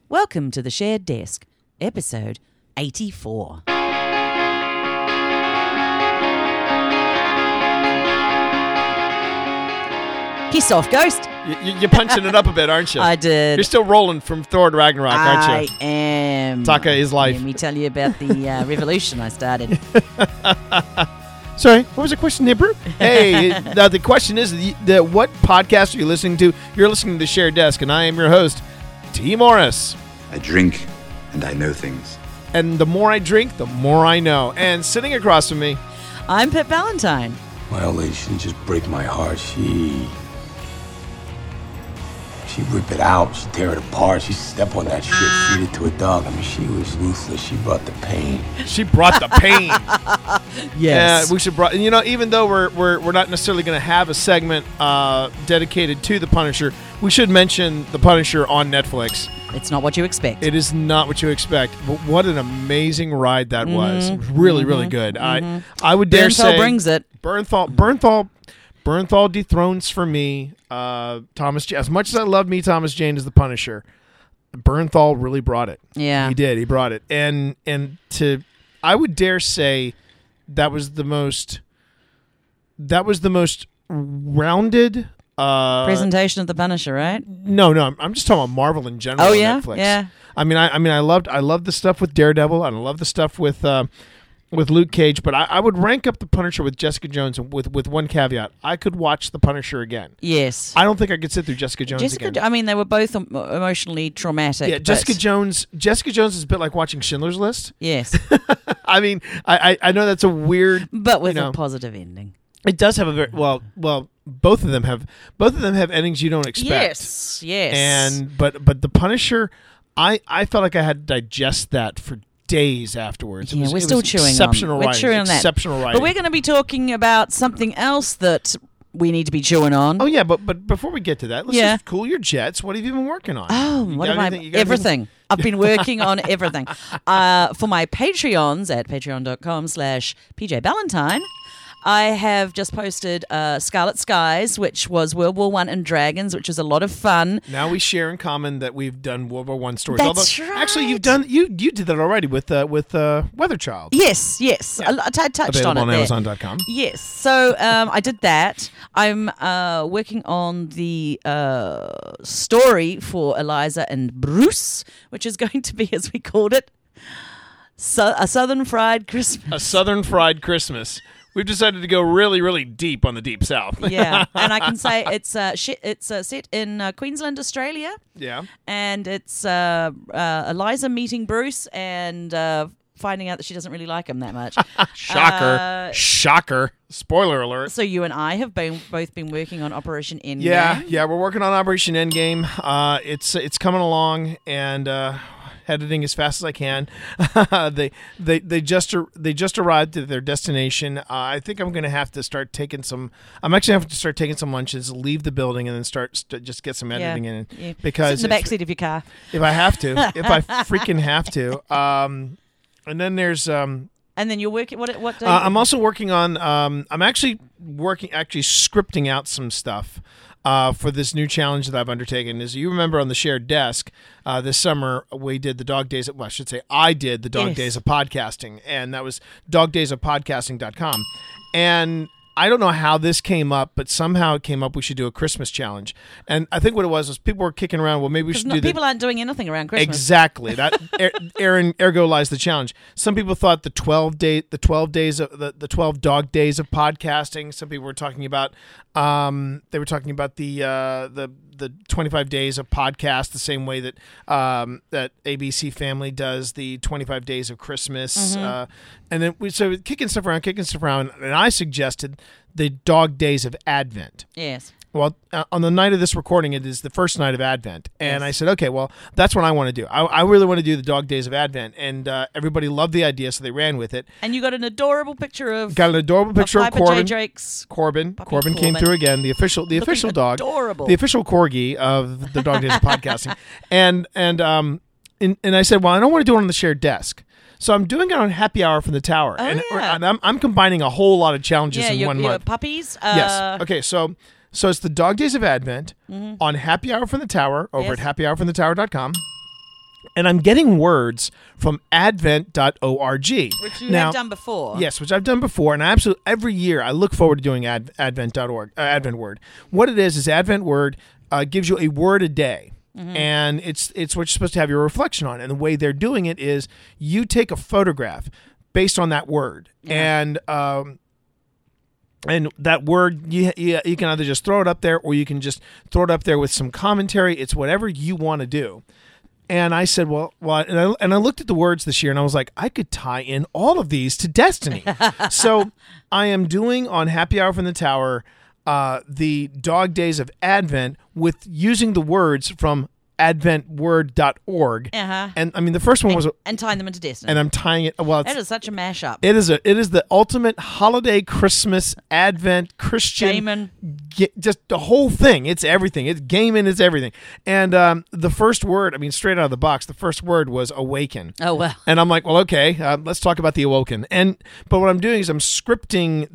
Welcome to the Shared Desk, episode 84. Piss off, Ghost. You're punching it up a bit, aren't you? I did. You're still rolling from Thor to Ragnarok, aren't you? I am. Taka is life. Let me tell you about the revolution I started. Sorry, what was the question there, Bert? Hey, now the question is, what podcast are you listening to? You're listening to The Shared Desk, and I am your host, T. Morris. I drink, and I know things. And the more I drink, the more I know. And sitting across from me, I'm Pip Valentine. My old lady, she didn't just break my heart. She'd rip it out. She'd tear it apart. She'd step on that shit, feed it to a dog. I mean, she was ruthless. She brought the pain. She brought the pain. Yes. We should even though we're not necessarily going to have a segment dedicated to the Punisher, we should mention the Punisher on Netflix. It's not what you expect. It is not what you expect, but what an amazing ride that was. It was really, really good. I would dare say brings it. Bernthal dethrones for me Thomas. As much as I love me, Thomas Jane as the Punisher, Bernthal really brought it. Yeah, he did. He brought it, and I would dare say that was the most rounded presentation of the Punisher, right? No, I'm just talking about Marvel in general. Oh on yeah, Netflix. yeah. I loved the stuff with Daredevil, and I love the stuff with Luke Cage, but I would rank up the Punisher with Jessica Jones with one caveat. I could watch the Punisher again. Yes. I don't think I could sit through Jessica Jones again. I mean, they were both emotionally traumatic. Yeah, Jessica Jones is a bit like watching Schindler's List. Yes. I mean, I know that's a weird, but with a positive ending. It does have a very well. Both of them have endings you don't expect. Yes. But the Punisher, I felt like I had to digest that for days afterwards. Yeah, we're still chewing exceptional on. We're chewing on that. Exceptional writing. But we're going to be talking about something else that we need to be chewing on. Oh yeah, but before we get to that, let's just cool your jets. What have you been working on? Everything. I've been working on everything. For my Patreons at patreon.com/PJ Valentine, I have just posted Scarlet Skies, which was World War I and Dragons, which was a lot of fun. Now we share in common that we've done World War I stories. That's right. Actually, you did that already with Weatherchild. Yes. Yeah. I touched Available on it on there. Amazon.com. Yes. So I did that. I'm working on the story for Eliza and Bruce, which is going to be, as we called it, a Southern Fried Christmas. A Southern Fried Christmas. We've decided to go really, really deep on the Deep South. Yeah, and I can say it's set in Queensland, Australia. Yeah. And it's Eliza meeting Bruce and finding out that she doesn't really like him that much. Shocker. Spoiler alert. So you and I have both been working on Operation Endgame. Yeah, we're working on Operation Endgame. It's coming along, and editing as fast as I can. They just arrived at their destination. I think I'm going to have to start taking some. I'm actually having to start taking some lunches, leave the building, and then just get some editing in. Yeah. Because sit in the backseat of your car if I have to, if I freaking have to. And then there's. And then you're working. What day? I'm also working on. I'm actually scripting out some stuff. For this new challenge that I've undertaken. As you remember on the Shared Desk, this summer we did the Dog Days of, I did the Dog Days of Podcasting, and that was dogdaysofpodcasting.com. And I don't know how this came up, but somehow it came up we should do a Christmas challenge. And I think what it was people were kicking around, well, maybe we should do that. People aren't doing anything around Christmas. Exactly. That ergo lies the challenge. Some people thought the 12 days of the 12 dog days of podcasting. Some people were talking about the 25 days of podcast, the same way that that ABC Family does the 25 days of Christmas. Mm-hmm. And then so kicking stuff around, and I suggested the dog days of Advent. Yes. Well, on the night of this recording, it is the first night of Advent. And I said, okay, well, that's what I want to do. I really want to do the Dog Days of Advent. And everybody loved the idea, so they ran with it. And you got an adorable picture of Corbin. Corbin Came through again, the official dog. Adorable. The official corgi of the Dog Days of Podcasting. And I said, well, I don't want to do it on the Shared Desk. So I'm doing it on Happy Hour from the Tower. And I'm combining a whole lot of challenges in 1 month. Puppies. Yes. Okay, so it's the Dog Days of Advent on Happy Hour from the Tower over at happyhourfromthetower.com. And I'm getting words from advent.org. Which you have done before. Yes, which I've done before. And every year I look forward to doing advent.org, Advent Word. What it is Advent Word gives you a word a day. And it's what you're supposed to have your reflection on. And the way they're doing it is you take a photograph based on that word. And that word, you can either just throw it up there or you can just throw it up there with some commentary. It's whatever you want to do. And I said, well, and I looked at the words this year and I was like, I could tie in all of these to Destiny. So I am doing on Happy Hour from the Tower the Dog Days of Advent with using the words from adventword.org. And I mean, the first one was and tying them into Destiny. And I'm tying it. Well, that is such a mashup. It is the ultimate holiday, Christmas, Advent, Christian, gaming, just the whole thing. It's everything. It's gaming. It's everything. And the first word, I mean, straight out of the box, the first word was awaken. Oh well. And I'm like, well, okay, let's talk about the awoken. But what I'm doing is I'm scripting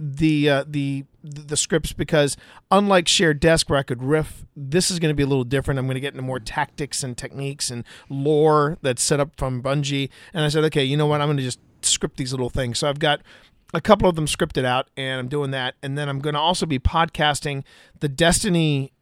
the scripts because unlike Shared Desk where I could riff, this is going to be a little different. I'm going to get into more tactics and techniques and lore that's set up from Bungie. And I said, okay, you know what? I'm going to just script these little things. So I've got a couple of them scripted out and I'm doing that. And then I'm going to also be podcasting the Destiny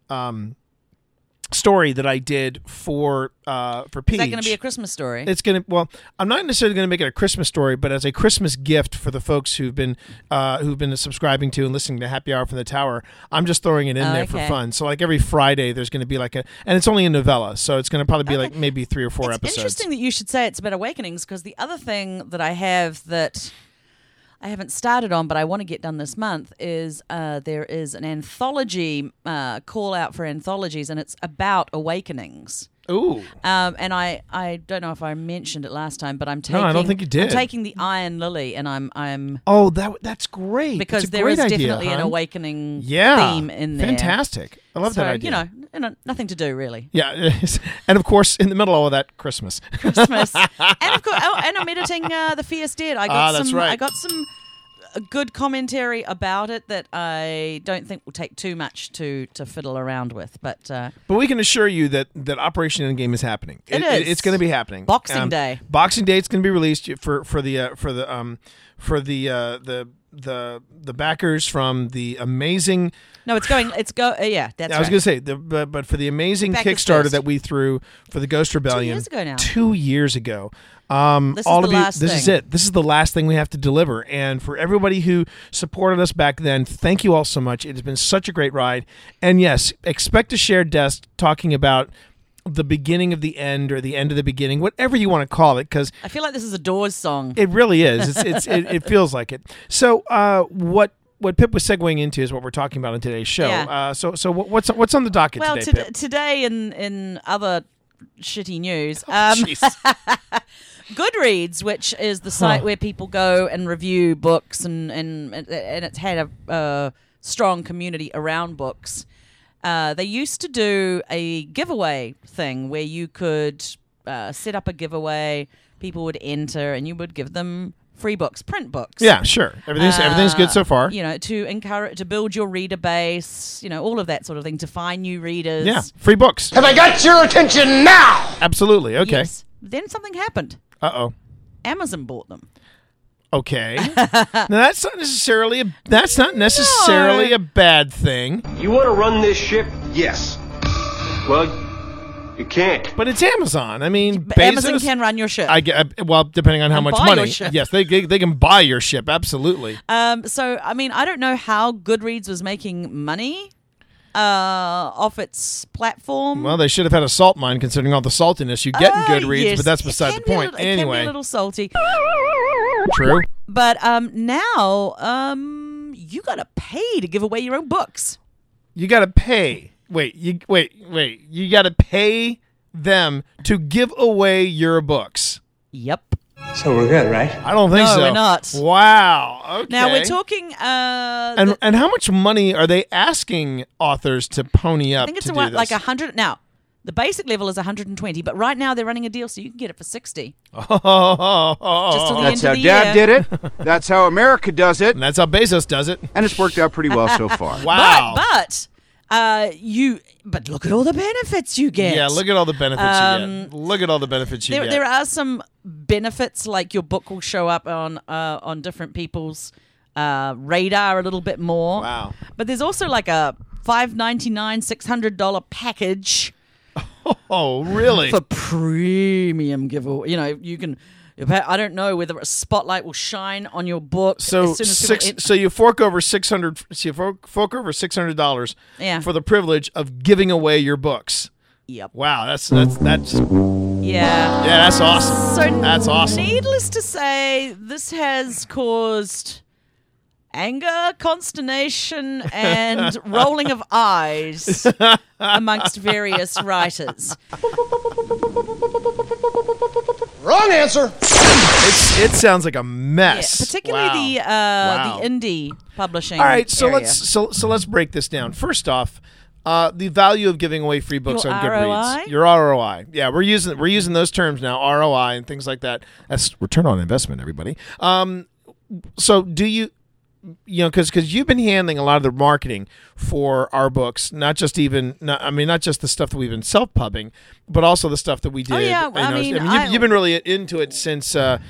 story that I did for Peach. Is that going to be a Christmas story? It's going to. Well, I'm not necessarily going to make it a Christmas story, but as a Christmas gift for the folks who've been subscribing to and listening to Happy Hour from the Tower, I'm just throwing it in there for fun. So like every Friday, there's going to be like and it's only a novella, so it's going to probably be like maybe 3 or 4 episodes. It's interesting that you should say it's about awakenings because the other thing that I have that I haven't started on, but I want to get done this month, is there is an anthology call out for anthologies, and it's about awakenings. Ooh. And I don't know if I mentioned it last time, but I'm taking. No, I don't think you did. I'm taking the Iron Lily, and I'm. Oh, that's great. Because there is definitely an awakening theme in there. Fantastic. I love that idea. You know, nothing to do really. Yeah, and of course, in the middle of all of that, Christmas. And of course, and I'm editing The Fierce Dead. That's right. I got some good commentary about it that I don't think will take too much to fiddle around with, but we can assure you that Operation Endgame is happening. It is. It's going to be happening. Boxing Day. Boxing Day. It's going to be released for the backers from the amazing. No, it's going. Yeah, that's. I was going to say, but for the amazing Kickstarter that we threw for the Ghost Rebellion 2 years ago now. 2 years ago. This is it. This is the last thing we have to deliver. And for everybody who supported us back then, thank you all so much. It has been such a great ride. And yes, expect a Shared Desk talking about the beginning of the end or the end of the beginning, whatever you want to call it, because I feel like this is a Doors song. It really is. It feels like it. So what Pip was segueing into is what we're talking about in today's show. Yeah. So what's on the docket today, Pip? Today in other shitty news, Goodreads, which is the site where people go and review books, and it's had a strong community around books. They used to do a giveaway thing where you could set up a giveaway, people would enter, and you would give them free books, print books. Yeah, sure. Everything's good so far. You know, to build your reader base, all of that sort of thing, to find new readers. Yeah, free books. Have I got your attention now? Absolutely. Okay. Yes. Then something happened. Uh-oh. Amazon bought them. Okay. Now that's not necessarily a bad thing. You want to run this ship? Yes. Well, you can't. But it's Amazon. I mean, Amazon can run your ship. Well, depending on how much money. Your ship. Yes, they can buy your ship. Absolutely. So I mean, I don't know how Goodreads was making money off its platform. Well, they should have had a salt mine, considering all the saltiness you get in Goodreads. Yes. But that's beside the point. It can be a little salty. True. But now you got to pay to give away your own books. You got to pay. Wait. You got to pay them to give away your books. Yep. So we're good, right? I don't think so. No, we're not. Wow. Okay. Now we're talking. And how much money are they asking authors to pony up? I think it's to do around this? like 100 now. The basic level is 120, but right now they're running a deal, so you can get it for 60. Just till the That's end how of the Dad year. did it. That's how America does it. And that's how Bezos does it. And it's worked out pretty well so far. Wow. But But look at all the benefits you get. Yeah, look at all the benefits you get. Look at all the benefits you get. There are some benefits, like your book will show up on different people's radar a little bit more. Wow. But there's also like a $5.99, $600 package. Oh, really? For premium giveaway. You know, you can. I don't know whether a spotlight will shine on your book. So as soon as so you fork over $600. So you fork over $600 Yeah. for the privilege of giving away your books. Yep. Wow, that's Yeah. that's awesome. So That's awesome. Needless to say, this has caused anger, consternation, and rolling of eyes amongst various writers. Wrong answer. It sounds like a Yeah, mess. particularly Wow. the indie publishing. All right, so area. let's break this down. First off, the value of giving away free books Your on Goodreads. ROI? Your ROI. Yeah, we're using those terms now, ROI and things like that. That's return on investment, everybody. So do you because you've been handling a lot of the marketing for our books, not just the stuff that we've been self-pubbing, but also the stuff that we did. Oh, yeah. You've been really into it since the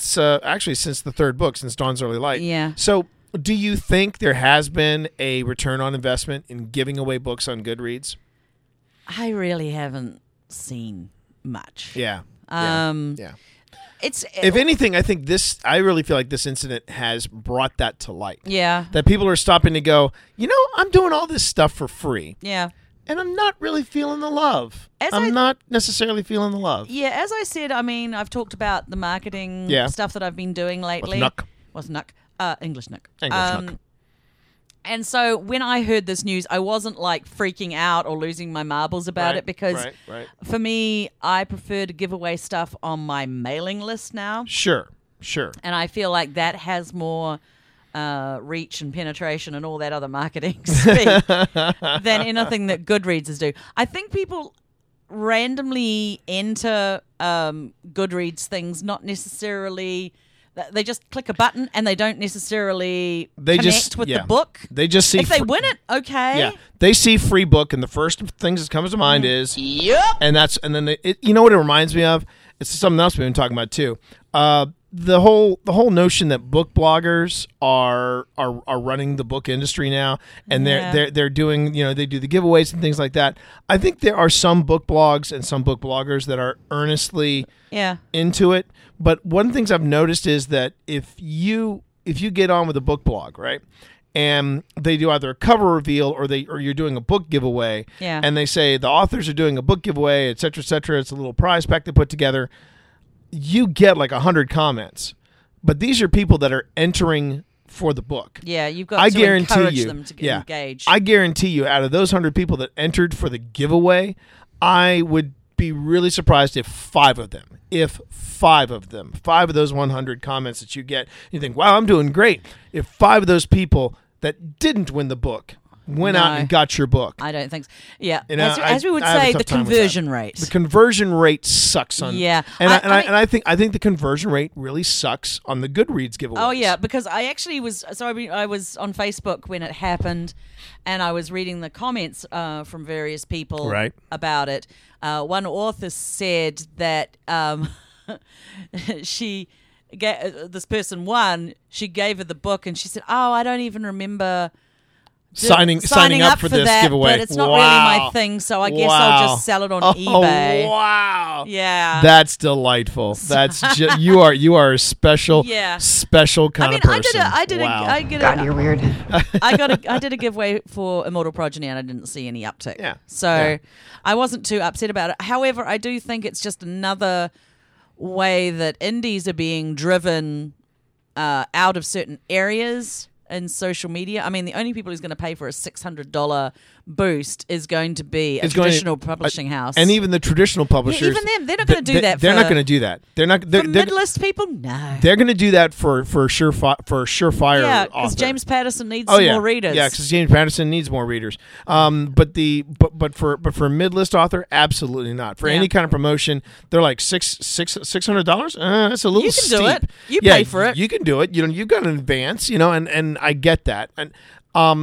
third book, since Dawn's Early Light. Yeah. So do you think there has been a return on investment in giving away books on Goodreads? I really haven't seen much. Yeah. Yeah. If anything, I really feel like this incident has brought that to light. Yeah. That people are stopping to go, I'm doing all this stuff for free. Yeah. And I'm not really feeling the love. As I'm not necessarily feeling the love. Yeah, as I said, I've talked about the marketing stuff that I've been doing lately. What's Nuck? English Nuck. English Nuck. And so when I heard this news, I wasn't like freaking out or losing my marbles about it because for me, I prefer to give away stuff on my mailing list now. Sure. And I feel like that has more reach and penetration and all that other marketing speak than anything that Goodreads do. I think people randomly enter Goodreads things, not necessarily. They just click a button and they don't necessarily connect with the book. They just see if they win it, okay. Yeah, they see free book, and the first things that comes to mind is yep. And then you know what it reminds me of? It's something else we've been talking about too. The whole notion that book bloggers are running the book industry now, and they're doing they do the giveaways and things like that. I think there are some book blogs and some book bloggers that are earnestly into it. But one of the things I've noticed is that if you get on with a book blog, right, and they do either a cover reveal or you're doing a book giveaway, and they say the authors are doing a book giveaway, et cetera, et cetera. It's a little prize pack they put together. You get like 100 comments, but these are people that are entering for the book. Yeah, you've got to encourage them to get engaged. I guarantee you, out of those 100 people that entered for the giveaway, I would be really surprised if five of those 100 comments that you get, you think, wow, I'm doing great. If 5 of those people that didn't win the book went out and got your book. I don't think so. Yeah. As we would say, the conversion rate. The conversion rate sucks on. Yeah. I think the conversion rate really sucks on the Goodreads giveaways. Oh yeah, because I actually was I was on Facebook when it happened, and I was reading the comments from various people about it. One author said that this person won. She gave her the book, and she said, "Oh, I don't even remember." Signing up for this that, giveaway. But it's not really my thing, so I guess I'll just sell it on eBay. Wow. Yeah. That's delightful. That's you are a special kind of person. God, you're weird. I did a giveaway for Immortal Progeny and I didn't see any uptick. Yeah. So I wasn't too upset about it. However, I do think it's just another way that indies are being driven out of certain areas in social media. I mean, the only people who's going to pay for a $600 boost is going to be a traditional publishing house. And even the traditional publishers. Yeah, even them, they're not going to do that. They're not going to do that. They're not. They're mid-list people, no. They're going to do that for surefire. Yeah, because James Patterson needs more readers. Yeah, because James Patterson needs more readers. But for a mid-list author, absolutely not. For any kind of promotion, they're like $600. That's a little steep. You can do it. You pay for it. You can do it. You've got an advance. And I get that. And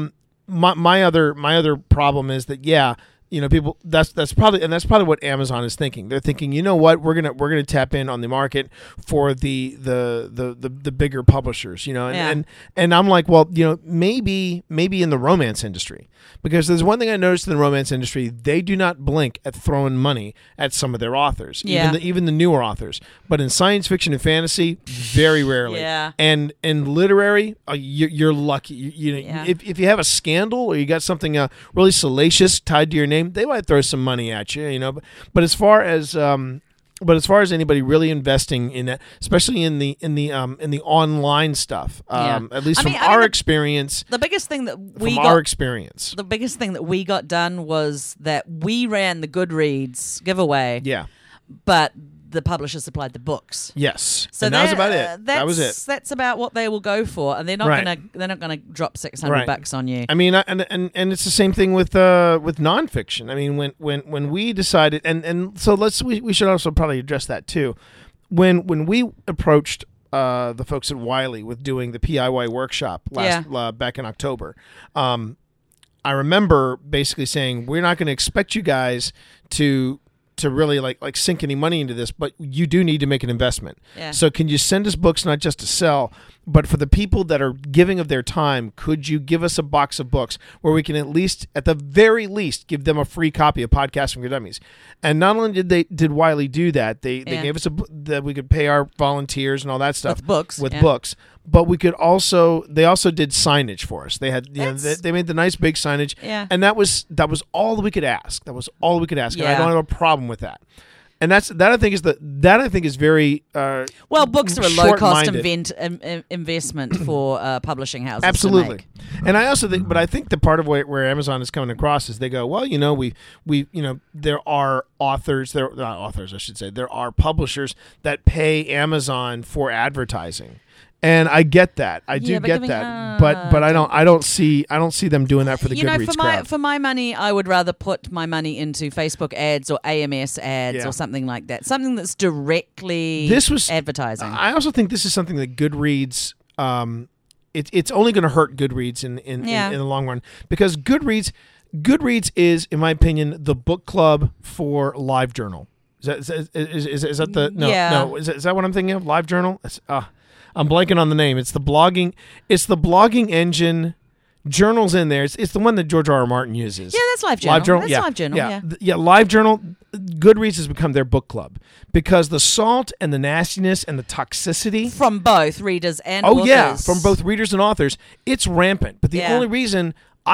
my other problem is that people that's probably what Amazon is thinking. They're thinking, you know what, we're gonna tap in on the market for the bigger publishers, and I'm like, well, maybe in the romance industry, because there's one thing I noticed in the romance industry, they do not blink at throwing money at some of their authors, even the newer authors. But in science fiction and fantasy, very rarely. Yeah. And in literary, you're lucky. If you have a scandal or you got something really salacious tied to your name, they might throw some money at you, But as far as anybody really investing in that, especially in the online stuff, at least from our experience, the biggest thing that experience, the biggest thing that we got done was that we ran the Goodreads giveaway. Yeah, but the publisher supplied the books. Yes, so and that was about it. That was it. That's about what they will go for, and they're not gonna drop $600 on you. I mean, and it's the same thing with nonfiction. I mean, when we decided, and so we should also probably address that too. When we approached the folks at Wiley with doing the PIY workshop back in October, I remember basically saying, we're not going to expect you guys to really like sink any money into this, but you do need to make an investment. Yeah. So can you send us books not just to sell, but for the people that are giving of their time, could you give us a box of books where we can at the very least, give them a free copy of Podcasting for Dummies? And not only did Wiley do that, they gave us that we could pay our volunteers and all that stuff with books. But they also did signage for us. They had they made the nice big signage, and that was all that we could ask. That was all we could ask, and I don't have a problem with that. And that I think is very books are a low cost investment for publishing houses. Absolutely, to make. And I also think, but I think the part of where Amazon is coming across is they go, well, there are there are publishers that pay Amazon for advertising. And I get that. I do get that. But I don't see them doing that for the Goodreads crowd. For my money, I would rather put my money into Facebook ads or AMS ads or something like that. Something that's directly advertising. I also think this is something that Goodreads it's only going to hurt Goodreads in the long run, because Goodreads is, in my opinion, the book club for LiveJournal. Is that the no? Is that what I'm thinking of? LiveJournal? I'm blanking on the name. It's the blogging engine. Journal's in there. It's the one that George R.R. Martin uses. Yeah, that's LiveJournal. LiveJournal. LiveJournal. Goodreads has become their book club because the salt and the nastiness and the toxicity from both readers and authors. From both readers and authors, it's rampant. But the only reason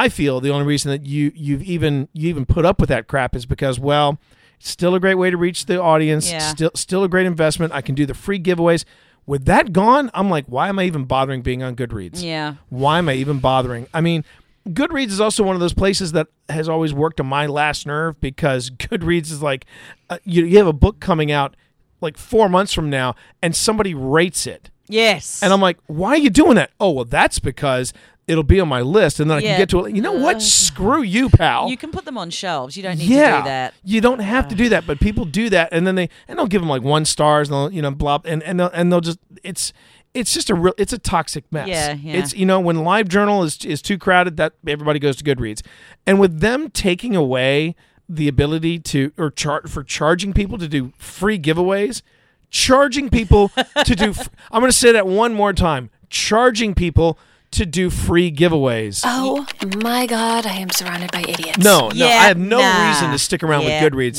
that you even put up with that crap is because, well, it's still a great way to reach the audience. Yeah. Still a great investment. I can do the free giveaways. With that gone, I'm like, why am I even bothering being on Goodreads? Yeah. Why am I even bothering? I mean, Goodreads is also one of those places that has always worked on my last nerve, because Goodreads is like, you have a book coming out like 4 months from now and somebody rates it. Yes. And I'm like, why are you doing that? Oh, well, that's because it'll be on my list, and then I can get to it. You know what? Screw you, pal. You can put them on shelves. You don't need to do that. You don't have to do that, but people do that, and then they'll give them like 1 star, and they'll, blah, and they'll just it's just it's a toxic mess. Yeah. It's when LiveJournal is too crowded, that everybody goes to Goodreads, and with them taking away the ability to charging people to do free giveaways, charging people to do. I'm going to say that one more time. Charging people to do free giveaways. Oh my God, I am surrounded by idiots. No, I have no reason to stick around with Goodreads.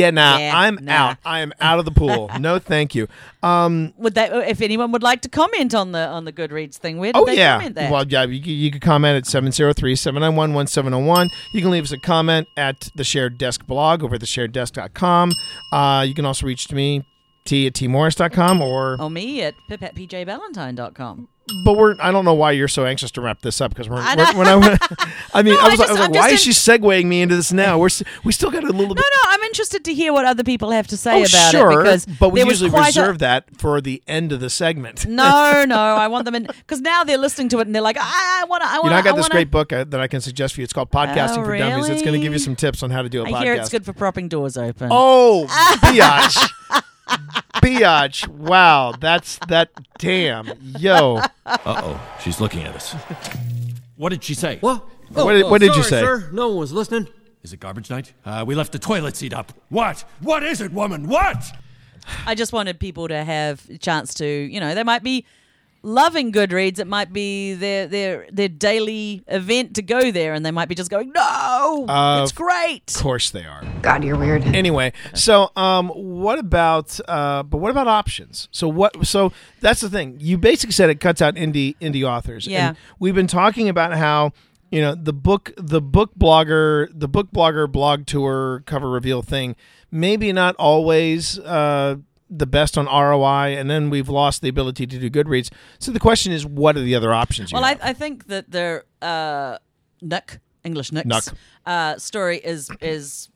I'm out. I am out of the pool. No, thank you. If anyone would like to comment on the Goodreads thing, where do they comment that? Well, you can comment at 703-791-1701. You can leave us a comment at the Shared Desk blog over at theshareddesk.com. You can also reach me, t@tmorris.com, or me at pip@pjballantyne.com. But I don't know why you're so anxious to wrap this up, because I was like, why is she segueing me into this now? We still got a little bit. No, I'm interested to hear what other people have to say about it, because but we usually reserve that for the end of the segment. No, I want them in, because now they're listening to it and they're like, I want to. I got this great book that I can suggest for you. It's called Podcasting for Dummies. It's going to give you some tips on how to do a podcast. I hear it's good for propping doors open. Oh, biatch. Biatch. Wow, that's that. Damn. Yo. Uh-oh, she's looking at us. What did she say? Well, What did you say? Sir, no one was listening. Is it garbage night? We left the toilet seat up. What? What is it, woman? What? I just wanted people to have a chance to, they might be loving Goodreads. It might be their daily event to go there, and they might be just going, no, it's great. Of course they are. God, you're weird. Anyway, so what about options? So that's the thing. You basically said it cuts out indie authors. Yeah. And we've been talking about how the book blogger blog tour cover reveal thing, maybe not always the best on ROI, and then we've lost the ability to do Goodreads. So the question is, what are the other options? I think that their Nick's story is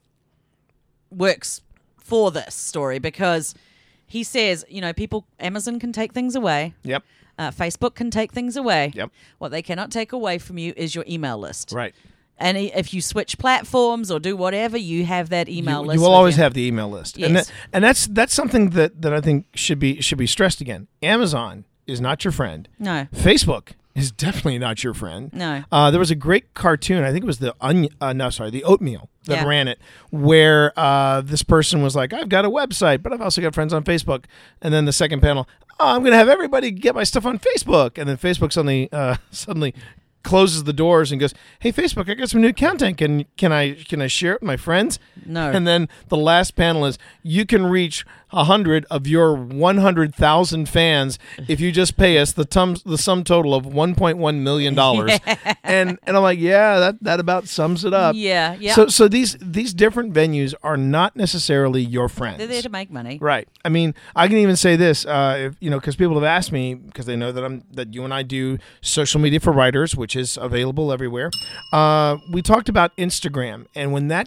works for this story, because he says, Amazon can take things away. Yep. Facebook can take things away. Yep. What they cannot take away from you is your email list. Right. And if you switch platforms or do whatever, you have that email list. You will always have the email list. Yes. And that's something that I think should be stressed again. Amazon is not your friend. No. Facebook is definitely not your friend. No. There was a great cartoon, I think it was the Oatmeal that ran it, where this person was like, I've got a website, but I've also got friends on Facebook. And then the second panel, I'm going to have everybody get my stuff on Facebook. And then Facebook suddenly closes the doors and goes, hey, Facebook, I got some new content. Can I share it with my friends? No. And then the last panel is, you can reach 100 of your 100,000 fans if you just pay us the sum total of $1.1 million. And I'm like, yeah, that about sums it up. Yeah. So these different venues are not necessarily your friends. They're there to make money. Right. I mean, I can even say this, because people have asked me, because they know that you and I do social media for writers, which is available everywhere. We talked about Instagram, and when that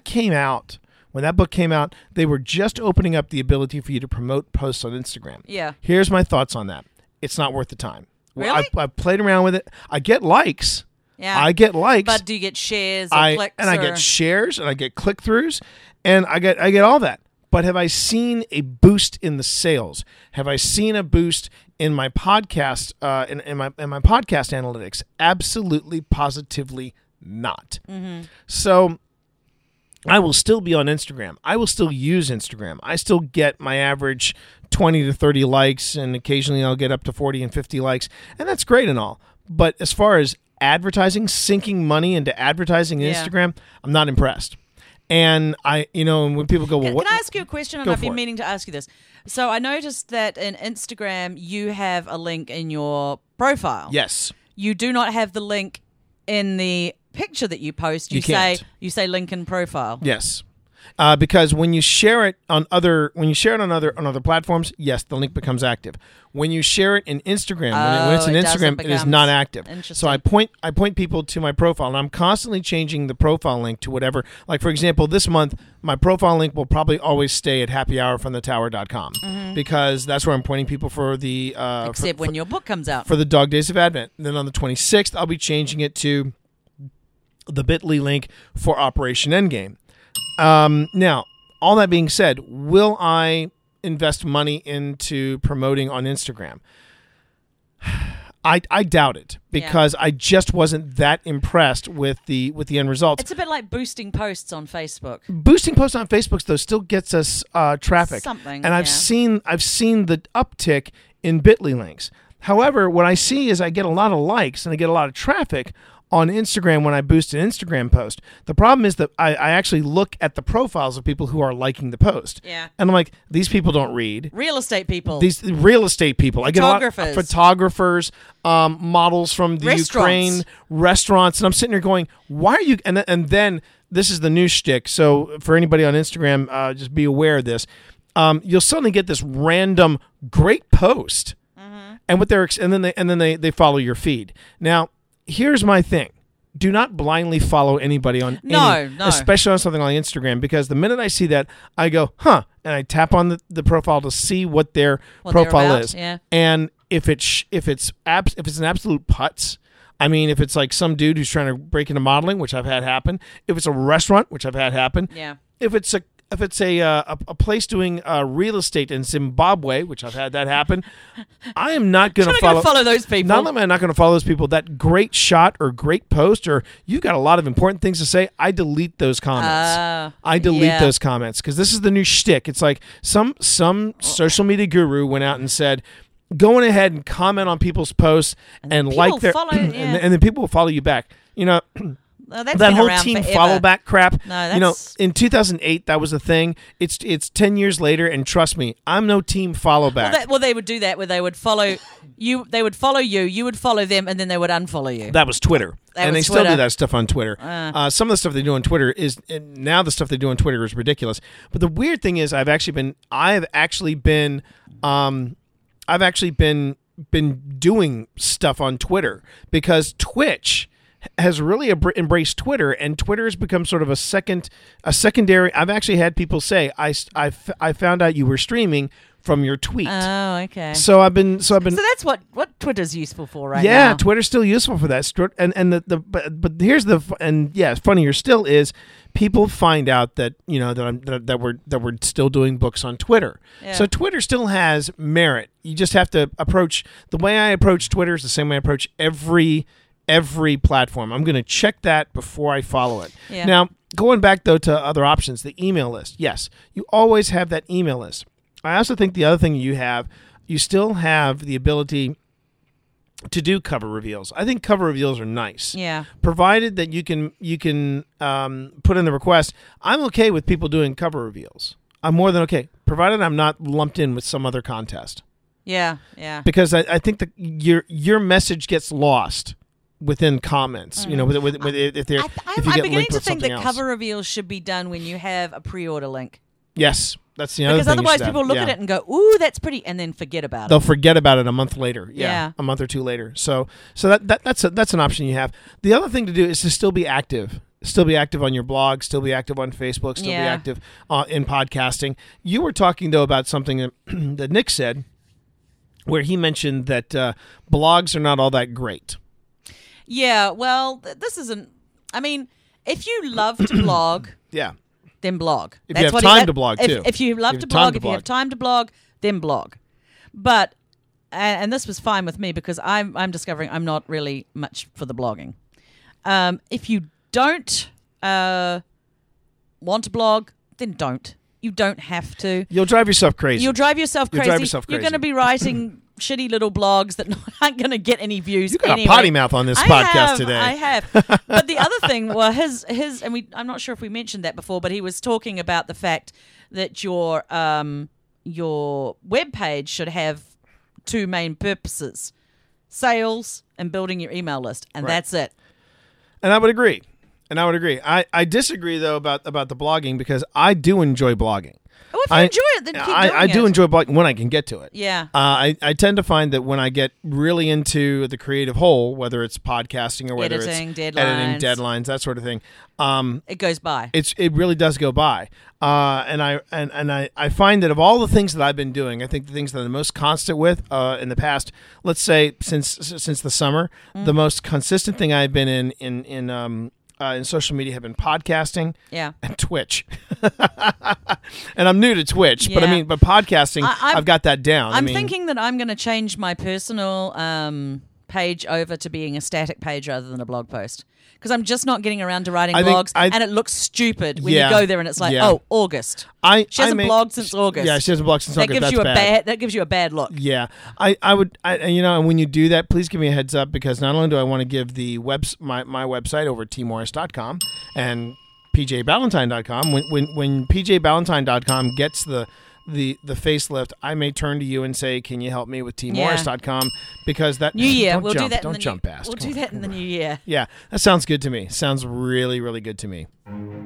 book came out, they were just opening up the ability for you to promote posts on Instagram. Yeah. Here's my thoughts on that. It's not worth the time. Really? I played around with it. I get likes. Yeah. I get likes. But do you get shares or clicks? And I get shares, and I get click-throughs, and I get all that. But have I seen a boost in the sales? Have I seen a boost in my podcast in my podcast analytics? Absolutely, positively not. Mm-hmm. So I will still be on Instagram. I will still use Instagram. I still get my average 20 to 30 likes, and occasionally I'll get up to 40 and 50 likes, and that's great and all. But as far as advertising, sinking money into advertising in Instagram, I'm not impressed. And when people go, well, can I ask you a question? And I've been meaning to ask you this. So I noticed that in Instagram, you have a link in your profile. Yes. You do not have the link in the picture that you post. You say link in profile. Yes. Because when you share it on other platforms, yes, the link becomes active. When you share it in Instagram, when it's in Instagram, it is not active. So I point people to my profile, and I'm constantly changing the profile link to whatever. Like, for example, this month, my profile link will probably always stay at happyhourfromthetower.com because that's where I'm pointing people for the except when your book comes out for the Dog Days of Advent. And then on the 26th, I'll be changing it to the bit.ly link for Operation Endgame. Now, all that being said, will I invest money into promoting on Instagram? I doubt it, because I just wasn't that impressed with the end results. It's a bit like boosting posts on Facebook. Boosting posts on Facebook, though, still gets us traffic. Something, and I've seen the uptick in bit.ly links. However, what I see is I get a lot of likes and I get a lot of traffic on Instagram when I boost an Instagram post. The problem is that I actually look at the profiles of people who are liking the post. Yeah. And I'm like, these people don't read. Real estate people. These real estate people. I get a lot of photographers, models from the Ukraine, restaurants, and I'm sitting there going, why are you... And then this is the new shtick. So for anybody on Instagram, just be aware of this. You'll suddenly get this random great post, and then they follow your feed. Now, here's my thing. Do not blindly follow anybody on especially on something like Instagram, because the minute I see that, I go, and I tap on the profile to see what their profile is. Yeah. And if it's an absolute putz, I mean, if it's like some dude who's trying to break into modeling, which I've had happen, if it's a restaurant, which I've had happen, if it's a place doing real estate in Zimbabwe, which I've had that happen, I am not going to follow those people. Not only am I not going to follow those people, that great shot or great post or you've got a lot of important things to say, I delete those comments. I delete those comments because this is the new shtick. It's like some social media guru went out and said, going ahead and comment on people's posts and like their and then people will follow you back. That whole team follow back crap. No, in 2008 that was a thing. It's 10 years later, and trust me, I'm no team follow back. Well, they would do that where they would follow you. They would follow you. You would follow them, and then they would unfollow you. That was Twitter, and they still do that stuff on Twitter. Some of the stuff they do on Twitter is now the stuff they do on Twitter is ridiculous. But the weird thing is, I've actually been doing stuff on Twitter because Twitch has really embraced Twitter, and Twitter has become sort of a secondary. I've actually had people say, I found out you were streaming from your tweet. Oh, okay. So that's what Twitter's useful for now. Yeah, Twitter's still useful for that. But here's funnier still is people find out that that we're still doing books on Twitter. Yeah. So Twitter still has merit. You just have to approach the way I approach Twitter is the same way I approach every platform. I'm going to check that before I follow it. Yeah. Now, going back, though, to other options, the email list. Yes, you always have that email list. I also think the other thing you still have the ability to do cover reveals. I think cover reveals are nice. Yeah. Provided that you can put in the request. I'm okay with people doing cover reveals. I'm more than okay, provided I'm not lumped in with some other contest. Yeah. Because I think that your message gets lost within comments, if you get linked I'm beginning to think that else. Cover reveals should be done when you have a pre-order link. Yes, that's the other because thing. Because otherwise people look at it and go, "Ooh, that's pretty," and then forget about it. They'll forget about it a month later. Yeah, a month or two later. So that's an option you have. The other thing to do is to still be active. Still be active on your blog. Still be active on Facebook. Still be active in podcasting. You were talking though about something that Nick said, where he mentioned that blogs are not all that great. Yeah, well, this isn't... I mean, if you love to blog, then blog. If you have time to blog, too. If you love to blog, if you have time to blog, then blog. But, and this was fine with me because I'm discovering I'm not really much for the blogging. If you don't want to blog, then don't. You don't have to. You'll drive yourself crazy. You're going to be writing shitty little blogs that aren't going to get any views. You got a potty mouth on this podcast today. I have. But the other thing was his and I'm not sure if we mentioned that before, but he was talking about the fact that your web page should have two main purposes: sales and building your email list, and that's it. And I would agree. I disagree though about the blogging because I do enjoy blogging. Well, if you enjoy it, then keep doing it. I do enjoy blogging when I can get to it. Yeah. I tend to find that when I get really into the creative whole, whether it's podcasting or whether editing, it's editing, deadlines, that sort of thing, it goes by. It really does go by. And I find that of all the things that I've been doing, I think the things that I'm the most constant with in the past, let's say since the summer, the most consistent thing I've been in social media have been podcasting and Twitch. And I'm new to Twitch, but podcasting, I've got that down. I'm thinking that I'm going to change my personal page over to being a static page rather than a blog post. Because I'm just not getting around to writing blogs, and it looks stupid when you go there and it's like, August. She hasn't blogged since August. Yeah, she hasn't blogged since August. That gives you a bad look. Yeah, I would, and when you do that, please give me a heads up because not only do I want to give the my website over at tmorris.com and pjballantyne.com. When pjballantyne.com gets the facelift, I may turn to you and say, "Can you help me with tmorris.com?" Because that new year, we'll do that. Don't jump past. We'll do that in the new year. Yeah, that sounds good to me. Sounds really, really good to me.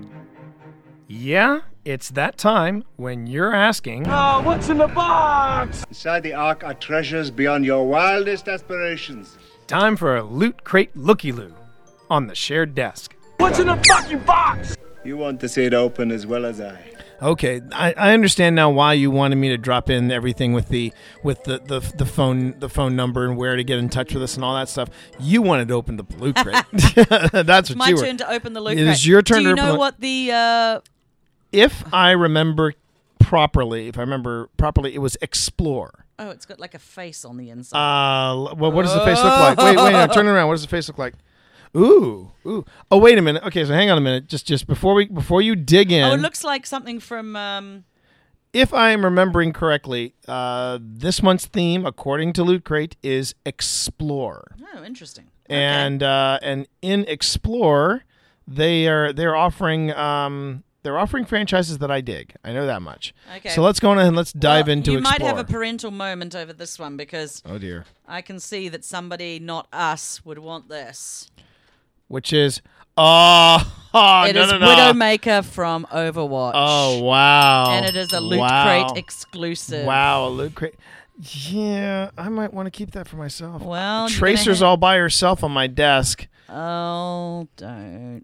Yeah, it's that time when you're asking, "Oh, what's in the box?" Inside the Ark are treasures beyond your wildest aspirations. Time for a Loot Crate Looky-Loo on the shared desk. What's in the fucking box? You want to see it open as well as I. Okay, I understand now why you wanted me to drop in everything with the phone number and where to get in touch with us and all that stuff. You wanted to open the Loot Crate. That's what my you were. turn to open the Loot Crate. It is your turn. Do you know what the if I remember properly, it was Explore. Oh, it's got like a face on the inside. What does the face look like? Wait, no, turn it around. What does the face look like? Ooh. Oh, wait a minute. Okay, so hang on a minute. Just before you dig in. Oh, it looks like something from. If I am remembering correctly, this month's theme, according to Loot Crate, is Explore. Oh, interesting. And in Explore, they're offering franchises that I dig. I know that much. Okay. So let's go on and let's dive into Explore. You might have a parental moment over this one because oh dear, I can see that somebody not us would want this. Which is it is no. Widowmaker from Overwatch. Oh wow! And it is a Loot Crate exclusive. Wow, a Loot Crate. Yeah, I might want to keep that for myself. Well, Tracer's all by herself on my desk. Oh, don't.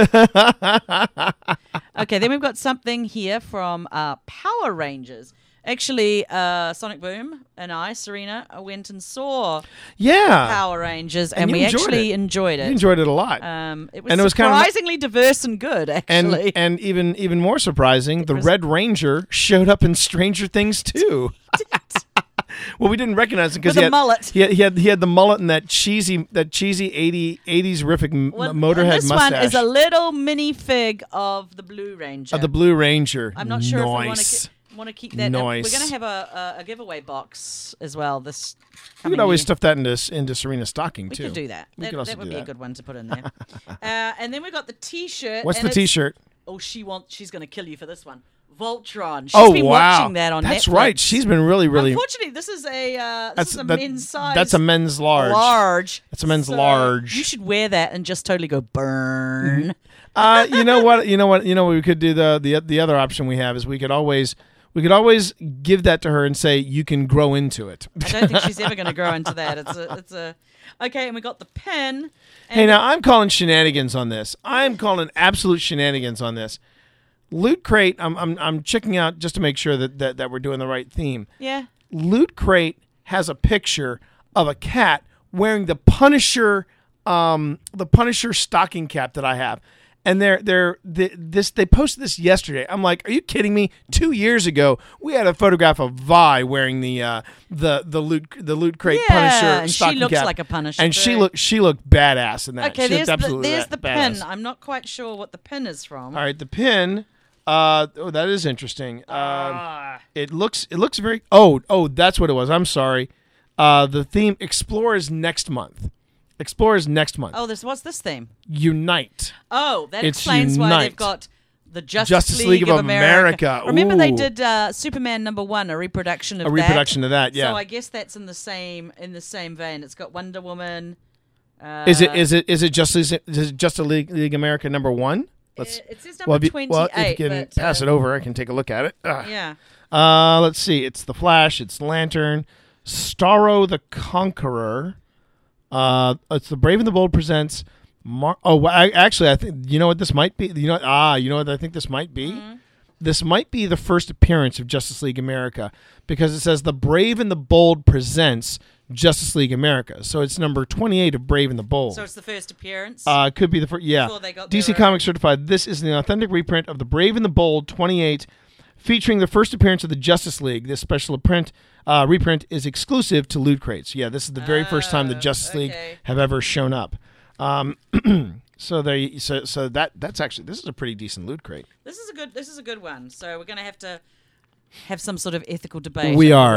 Okay, then we've got something here from Power Rangers. Actually, Sonic Boom and I, Serena, went and saw Power Rangers, and we actually enjoyed it. You enjoyed it a lot. It was surprisingly diverse and good, actually. And even more surprising, the Red Ranger showed up in Stranger Things too. Well, we didn't recognize him because he had mullet. He had the mullet and that cheesy 80s rific Motorhead this mustache. This one is a little mini fig of the Blue Ranger. Of the Blue Ranger. I'm not sure if we want to keep that. Nice. We're going to have a giveaway box as well. You could always stuff that into Serena's stocking too. We could do that. That would be a good one to put in there. And then we got the T-shirt. What's the T-shirt? Oh, she's going to kill you for this one. Voltron. She's been watching that on Netflix. That's right. She's been really. Unfortunately, this is a men's size. That's a men's large. That's a men's large. You should wear that and just totally go burn. You know what? We could do the other option we have is we could always give that to her and say you can grow into it. I don't think she's ever going to grow into that. It's a okay. And we got the pen. Hey, now I'm calling shenanigans on this. I'm calling absolute shenanigans on this. Loot Crate, I'm checking out just to make sure that we're doing the right theme. Yeah. Loot Crate has a picture of a cat wearing the Punisher stocking cap that I have. And they posted this yesterday. I'm like, are you kidding me? 2 years ago, we had a photograph of Vi wearing the Loot Crate Punisher stocking cap. And she looks like a Punisher. And she looked badass in that. Okay, there's the pin. I'm not quite sure what the pin is from. All right, the pin. That is interesting. It looks very. Oh, that's what it was. I'm sorry. The theme Explore is next month. Oh, what's this theme? Unite. Oh, that explains why they've got the Justice League of America. Remember they did Superman #1, a reproduction of that. Yeah. So I guess that's in the same vein. It's got Wonder Woman. Is it Justice League America #1? It says number 28. Well, if you can pass it over, I can take a look at it. Yeah. Let's see. It's the Flash. It's Lantern. Starro the Conqueror. It's the Brave and the Bold presents. I think you know what this might be. You know what I think this might be. Mm-hmm. This might be the first appearance of Justice League America because it says the Brave and the Bold presents Justice League America. So it's number 28 of Brave and the Bold. So it's the first appearance? Could be the first. Yeah. DC Comics certified. This is an authentic reprint of the Brave and the Bold 28, featuring the first appearance of the Justice League. This special reprint is exclusive to Loot Crates. Yeah, this is the very first time the Justice League have ever shown up. So that's actually, this is a pretty decent Loot Crate. This is a good one. So we're going to have some sort of ethical debate. We are.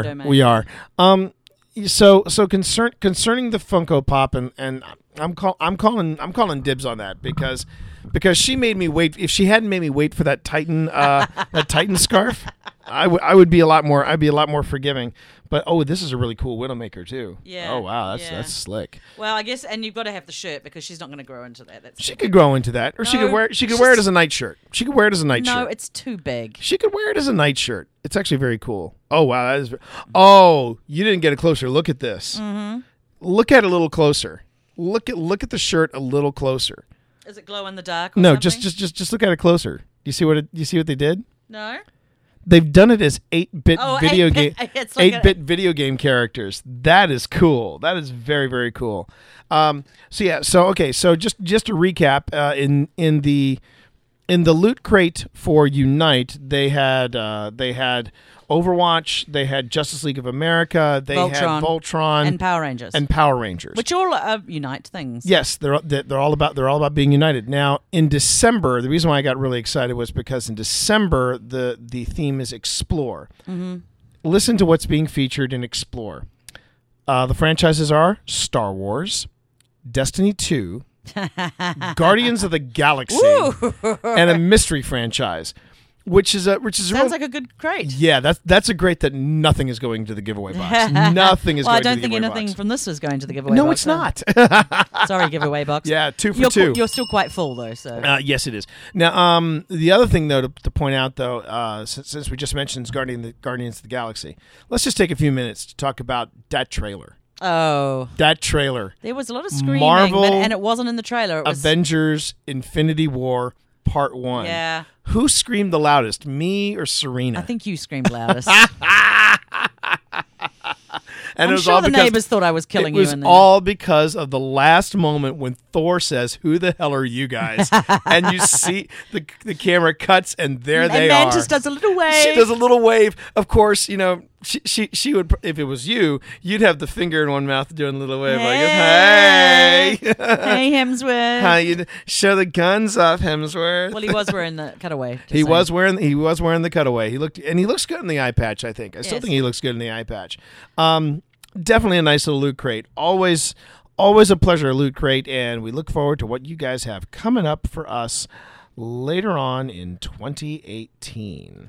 So concerning the Funko Pop, and I'm calling dibs on that because she made me wait. If she hadn't made me wait for that Titan scarf, I'd be a lot more forgiving. But this is a really cool Widowmaker too. Yeah. Oh wow, that's slick. Well, I guess, and you've got to have the shirt because she's not going to grow into that. She could grow into that, or she could wear it as a nightshirt. She could wear it as a nightshirt. No, it's too big. She could wear it as a nightshirt. It's actually very cool. Oh wow, that is. Oh, you didn't get a closer look at this. Mm-hmm. Look at it a little closer. Look at the shirt a little closer. Is it glow in the dark? No, something? just look at it closer. You see what they did? No. They've done it as 8-bit video game, like 8-bit video game characters. That is cool. That is very, very cool. So just to recap, in the in the loot crate for Unite, they had Overwatch, they had Justice League of America, they had Voltron and Power Rangers, which all are Unite things. Yes, they're all about being united. Now, in December, the reason why I got really excited was because in December the theme is Explore. Mm-hmm. Listen to what's being featured in Explore. The franchises are Star Wars, Destiny 2, Guardians of the Galaxy, and a mystery franchise, which is sounds like a good crate. Yeah, that's a great that nothing is going to the giveaway box. Nothing is going to the giveaway box. I don't think anything from this is going to the giveaway box. No, it's not. Sorry, giveaway box. Yeah, 2 for 2. You're still quite full though. So yes, it is. Now, the other thing though to point out though, since we just mentioned Guardians of the Galaxy, let's just take a few minutes to talk about that trailer. Oh, that trailer! There was a lot of screaming, Marvel, and it wasn't in the trailer. It was Avengers: Infinity War Part 1. Yeah. Who screamed the loudest, me or Serena? I think you screamed loudest. And I'm it was sure all the because neighbors thought I was killing you. It was all because of the last moment when Thor says, "Who the hell are you guys?" And you see the camera cuts, and there they are. And Mantis does a little wave. She does a little wave. Of course, you know, she would, if it was you, you'd have the finger in one mouth doing a little wave like, "Hey, hey Hemsworth, how you show the guns off, Hemsworth." Well, he was wearing the cutaway. He was wearing the cutaway. He looks good in the eye patch. I think. I still think he looks good in the eye patch. Definitely a nice little loot crate. Always a pleasure, Loot Crate, and we look forward to what you guys have coming up for us later on in 2018.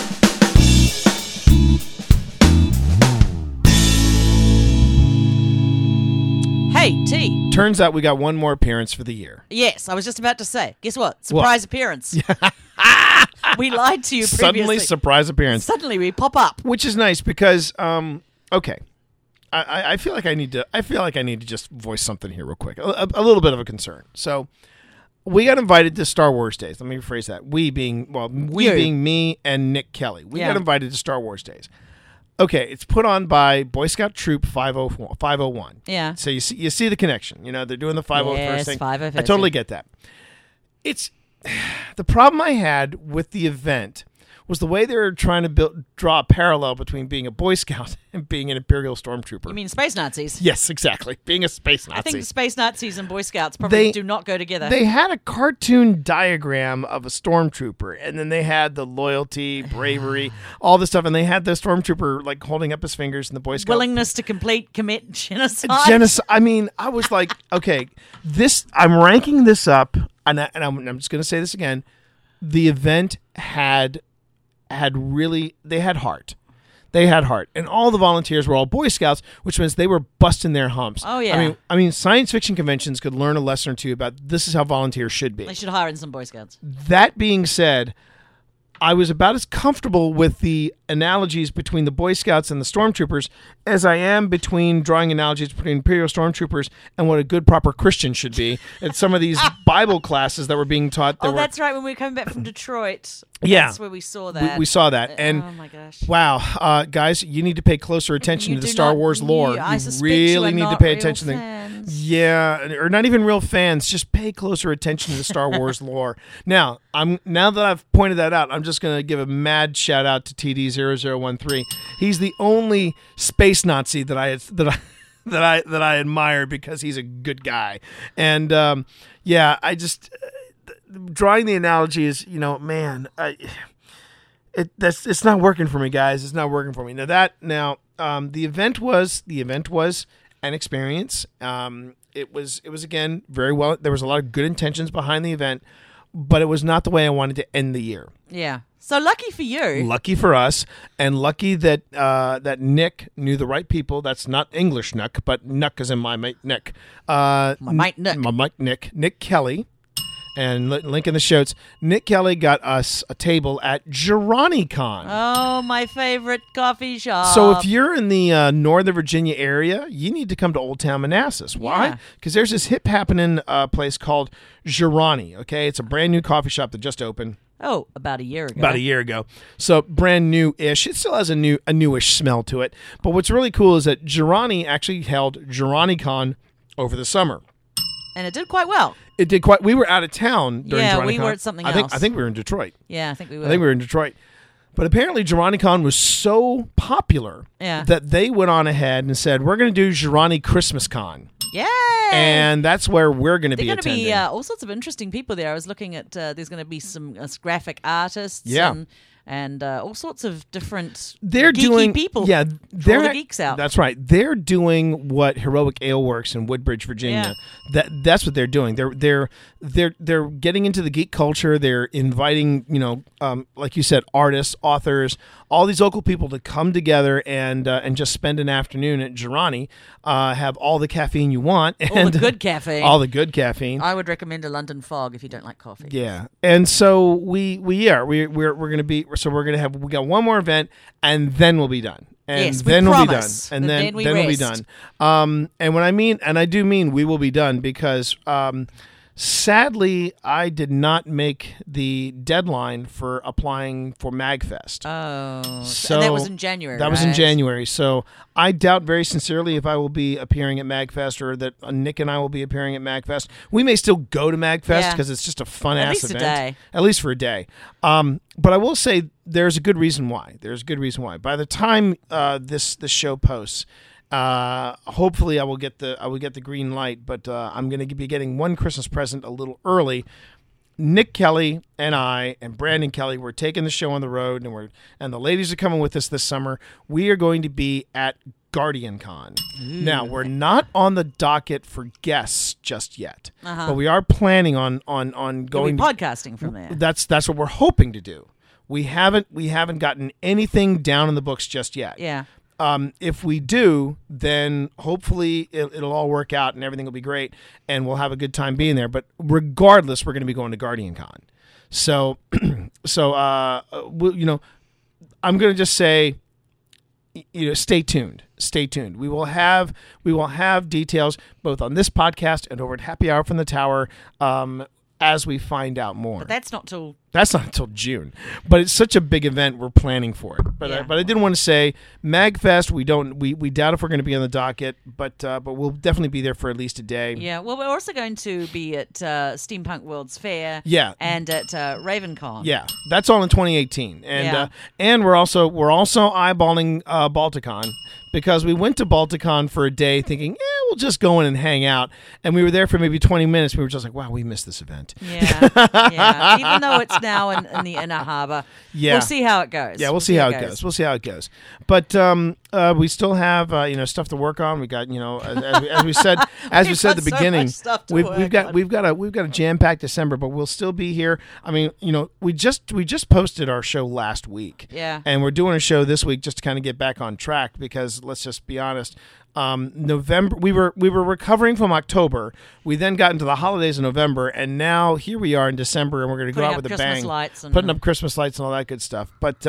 Hey, T. Turns out we got one more appearance for the year. Yes, I was just about to say. Guess what? Surprise appearance. We lied to you previously. Suddenly, surprise appearance. Suddenly, we pop up. Which is nice because, okay. I feel like I need to just voice something here real quick. A little bit of a concern. So, we got invited to Star Wars Days. Let me rephrase that. We being me and Nick Kelly. We got invited to Star Wars Days. Okay, it's put on by Boy Scout Troop 501. Yeah. So you see the connection. You know, they're doing the 501st thing. 501st. I totally get that. It's the problem I had with the event was the way they were trying to draw a parallel between being a Boy Scout and being an Imperial Stormtrooper. You mean space Nazis? Yes, exactly. Being a space Nazi. I think space Nazis and Boy Scouts probably do not go together. They had a cartoon diagram of a Stormtrooper, and then they had the loyalty, bravery, all this stuff, and they had the Stormtrooper like holding up his fingers and the Boy Scout. Willingness to commit genocide. I mean, I was like, okay, I'm ranking this up, and I'm just going to say this again. The event had heart. They had heart. And all the volunteers were all Boy Scouts, which means they were busting their humps. Oh, yeah. I mean, science fiction conventions could learn a lesson or two about this is how volunteers should be. They should hire in some Boy Scouts. That being said, I was about as comfortable with the analogies between the Boy Scouts and the Stormtroopers as I am between drawing analogies between Imperial Stormtroopers and what a good, proper Christian should be at some of these Bible classes that were being taught. That's right. When we were coming back from Detroit, yeah, that's where we saw that. We saw that. And oh my gosh. Wow, guys, you need to pay closer attention to the Star Wars lore. I you really need to pay attention. Yeah, or not even real fans. Just pay closer attention to the Star Wars lore. Now that I've pointed that out, I'm just going to give a mad shout out to TD0013. He's the only space Nazi that I admire because he's a good guy. And I just drawing the analogy is, man, it's not working for me, guys. It's not working for me. Now the event was an experience. It was again very well. There was a lot of good intentions behind the event, but it was not the way I wanted to end the year. Yeah. So lucky for you. Lucky for us, and lucky that that Nick knew the right people. That's not English Nuck, but Nuck is in my mate Nick. My mate Nick. My mate Nick. Nick Kelly. And link in the show notes. Nick Kelly got us a table at GeraniCon. Oh, my favorite coffee shop. So if you're in the Northern Virginia area, you need to come to Old Town Manassas. Why? Because there's this hip happening place called Gerani. Okay, it's a brand new coffee shop that just opened. Oh, about a year ago. So brand new-ish. It still has a newish smell to it. But what's really cool is that Gerani actually held GeraniCon over the summer. And it did quite well. It did quite. We were out of town during Yeah, GiraniCon. we were at something I think else. we were in Detroit. Yeah, I think we were. I think we were in Detroit. But apparently GiraniCon was so popular that they went on ahead and said, we're going to do Girani Christmas Con. Yay! And that's where we're going to be attending. They're going to be all sorts of interesting people there. I was looking at, there's going to be some graphic artists and all sorts of different geeky people. Yeah, they're the geeks out. That's right. They're doing what Heroic Ale Works in Woodbridge, Virginia. That's what they're doing. They're getting into the geek culture. They're inviting, like you said, artists, authors, all these local people to come together and just spend an afternoon at Girani, have all the caffeine you want, and all the good caffeine. All the good caffeine. I would recommend a London Fog if you don't like coffee. Yeah, and so we're going to be. So we got one more event, and then we'll be done. And yes, then we'll be done. And then we'll be done. And when I mean, and I do mean we will be done because sadly I did not make the deadline for applying for MagFest. Oh. So and that was in January. That was in January. So I doubt very sincerely if I will be appearing at MagFest or that Nick and I will be appearing at MagFest. We may still go to MagFest because it's just a fun ass event. At least for a day. But I will say there's a good reason why. By the time this show posts, hopefully I will get the green light. But I'm going to be getting one Christmas present a little early. Nick Kelly and I and Brandon Kelly, we're taking the show on the road, and the ladies are coming with us this summer. We are going to be at GuardianCon. Now, we're not on the docket for guests just yet, but we are planning on going podcasting from there. That's what we're hoping to do. We haven't gotten anything down in the books just yet. Yeah. If we do, then hopefully it'll all work out and everything will be great, and we'll have a good time being there. But regardless, we're going to be going to GuardianCon. So, I'm going to just say, stay tuned. Stay tuned. We will have details both on this podcast and over at Happy Hour from the Tower as we find out more. But that's not till June. But it's such a big event, we're planning for it. But I didn't want to say MagFest. We doubt if we're going to be on the docket, but we'll definitely be there for at least a day. Yeah. Well, we're also going to be at Steampunk World's Fair. Yeah. And at RavenCon. Yeah, that's all in 2018, and we're also eyeballing Balticon because we went to Balticon for a day thinking, we'll just go in and hang out, and we were there for maybe 20 minutes. We were just like, wow, we missed this event. Yeah. Even though it's now in the Inner Harbor. Yeah. We'll see how it goes. Yeah, we'll see how it goes. We'll see how it goes. But we still have stuff to work on. We got as we said at the beginning, we've got a jam-packed December, but we'll still be here. I mean, we just posted our show last week. Yeah. And we're doing a show this week just to kind of get back on track because let's just be honest. November, we were recovering from October. We then got into the holidays in November, and now here we are in December, and we're going to go out with a bang, putting up Christmas lights and all that good stuff. But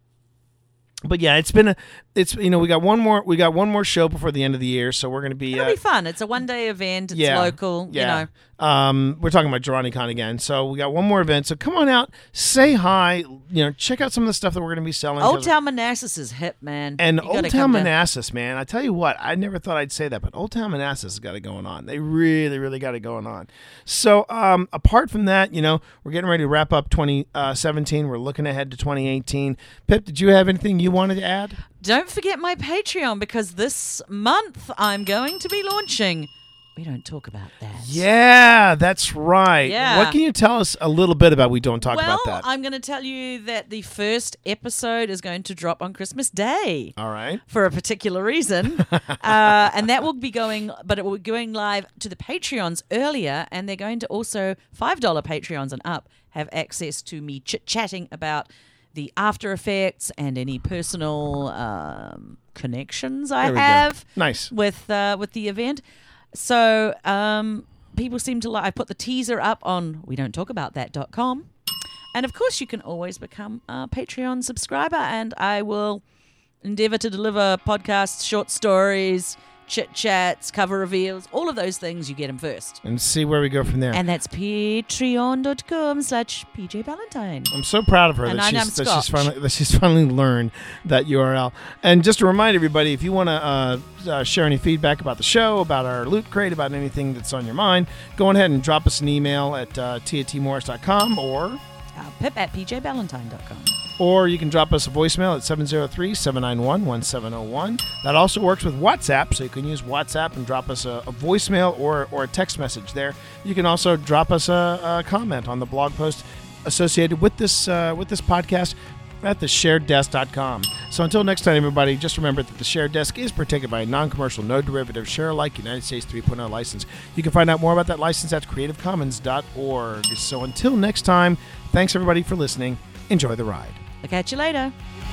yeah, we got one more show before the end of the year, so we're going to be. It'll be fun. It's a one-day event. It's local. Yeah. We're talking about GiraniCon again, so we got one more event. So come on out, say hi. Check out some of the stuff that we're going to be selling. Old Town Manassas is hip, man. And Old Town Manassas, man. I tell you what, I never thought I'd say that, but Old Town Manassas has got it going on. They really, really got it going on. So apart from that, we're getting ready to wrap up 2017. We're looking ahead to 2018. Pip, did you have anything you wanted to add? Don't forget my Patreon because this month I'm going to be launching We Don't Talk About That. Yeah, that's right. Yeah. What can you tell us a little bit about We Don't Talk About That? Well, I'm going to tell you that the first episode is going to drop on Christmas Day. All right. For a particular reason. And that will be going live to the Patreons earlier, and they're going to also, $5 Patreons and up, have access to me chit-chatting about the after effects and any personal connections I have with the event. So people seem to like. I put the teaser up on WeDon'tTalkAboutThat.com, and of course you can always become a Patreon subscriber, and I will endeavor to deliver podcasts, short stories, chit chats, cover reveals, all of those things, you get them first. And see where we go from there. And that's patreon.com/PJ Ballantyne. I'm so proud of her And that she's finally learned that URL. And just to remind everybody, if you want to share any feedback about the show, about our Loot Crate, about anything that's on your mind, go ahead and drop us an email at tia@tmorris.com or pip@pjballantyne.com. Or you can drop us a voicemail at 703-791-1701. That also works with WhatsApp, so you can use WhatsApp and drop us a voicemail or a text message there. You can also drop us a comment on the blog post associated with this podcast at theshareddesk.com. So until next time, everybody, just remember that the Shared Desk is protected by a non-commercial, no-derivative, share-alike United States 3.0 license. You can find out more about that license at creativecommons.org. So until next time, thanks everybody for listening. Enjoy the ride. I'll catch you later.